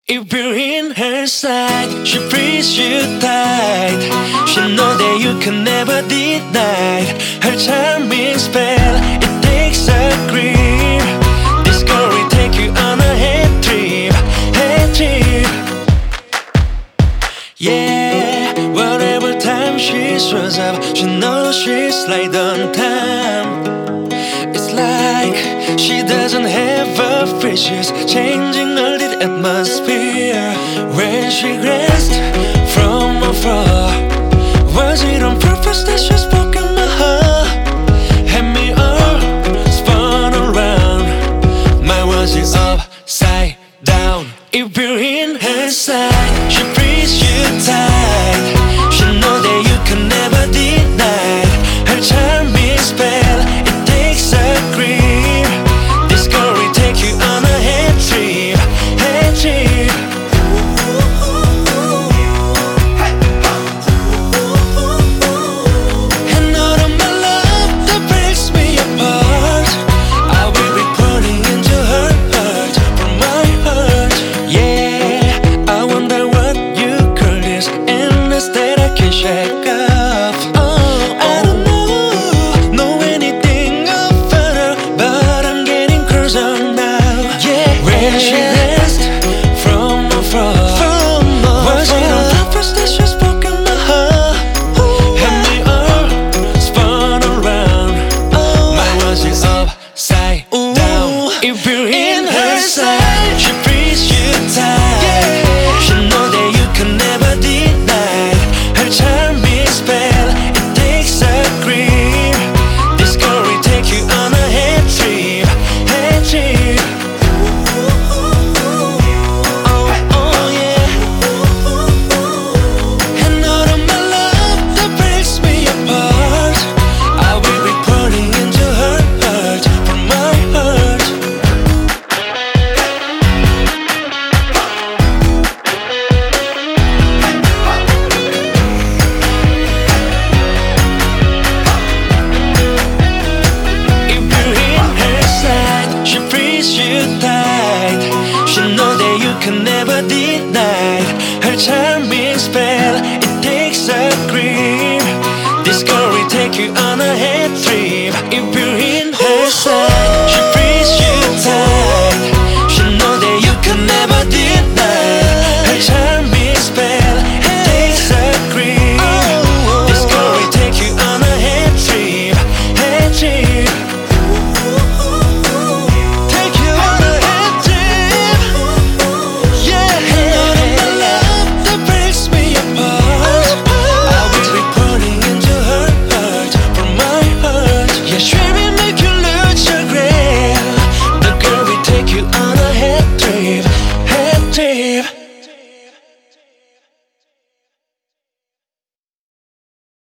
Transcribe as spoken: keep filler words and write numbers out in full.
If you're in her side, she frees you tight. She know that you can never deny her charming spell. It takes a grip. This girl will take you on a head trip, head trip. Yeah, whatever time she shows up, she knows she's right on time. It's like she doesn't have a face, she's changing all the atmosphere. When she glanced from afar, was it on purpose that she spoke in my heart? Had me all spun around, my words is upside down. If you're in her side, she frees you tight. She know that you can never deny her charming spell. It takes a grip. This girl will take you on a head trip, head trip. And all of my love that breaks me apart, I will be putting into her heart from my heart. Yeah, I wonder what you call this endless that I can shake off. Oh, I don't know, know anything about her, but I'm getting closer now. Yeah, when she danced from afar, was it on purpose that she spoke in my heart? Had me all spun around, my words is upside down. If you're in her side, she frees you tight. She know that you can never deny her charming spell. It takes a grip. This girl will take you on a head trip, head trip. Oh, oh yeah. And all of my love that breaks me apart, I will be putting into her heart from my heart. If you're in her side, she frees you tight. She know that you can never deny her charming spell. It takes a grip. This girl will take you on a head trip. If you're in her side, she frees you tight. She know that you can never deny her charming spell. It takes a grip. This girl will take you on a head trip, head trip. Take you on a head trip. Yeah, and all of my love that breaks me apart, I will be putting into her heart from my heart. Yeah, she will make you lose your grip. The girl will take you on a head trip, head trip.